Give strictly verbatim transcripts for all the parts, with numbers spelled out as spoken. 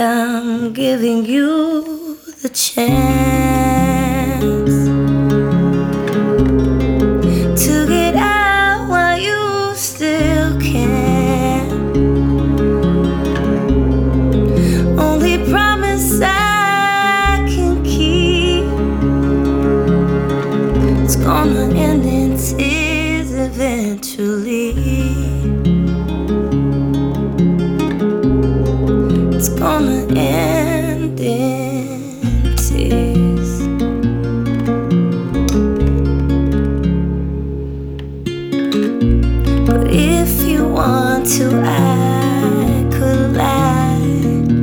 I'm giving you the chance to get out while you still can. Only promise I can keep, it's gonna end in tears eventually. It's gonna end in tears. But if you want to, I could lie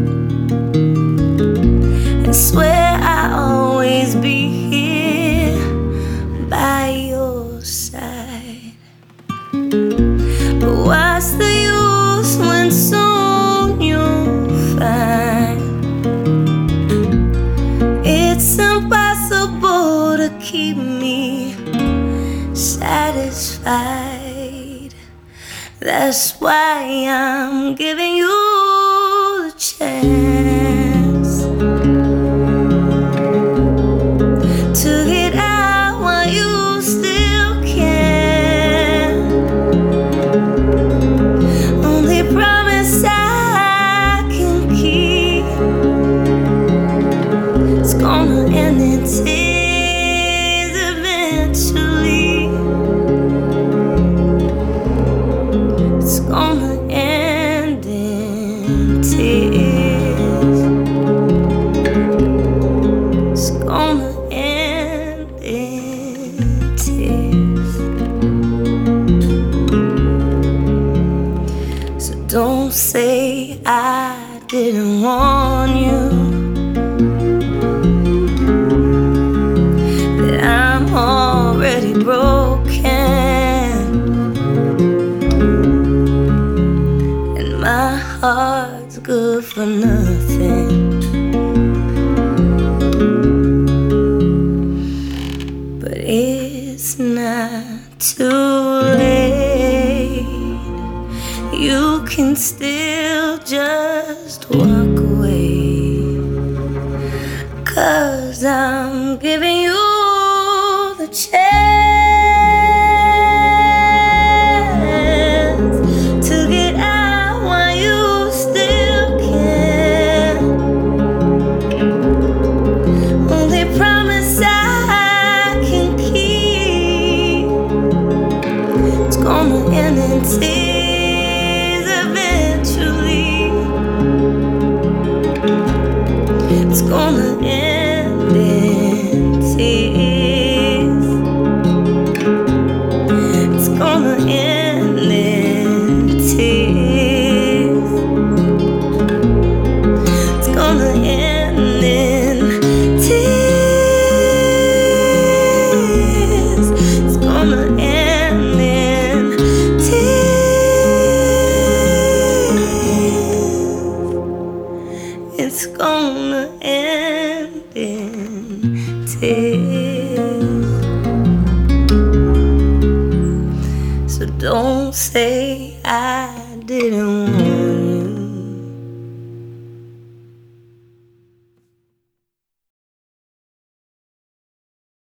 and swear I'll always be here by your side. But what's the use when soon you'll find it's impossible to keep me satisfied? That's why I'm giving you the chance to get out while you still can. Only promise I can keep, it's gonna end in tears eventually. It's gonna end in tears. It's gonna end in tears. So don't say I didn't warn you that I'm already broken and my heart's good for nothing. But it's not too late. You can still just walk away, 'cause I'm giving you the chance to get out while you still can. Only promise I can keep, it's gonna end in tears eventually. It's gonna end in tears. It's gonna end in tears. It's gonna end in tears. It's gonna end in tears. It's gonna end in tears. So don't say I didn't want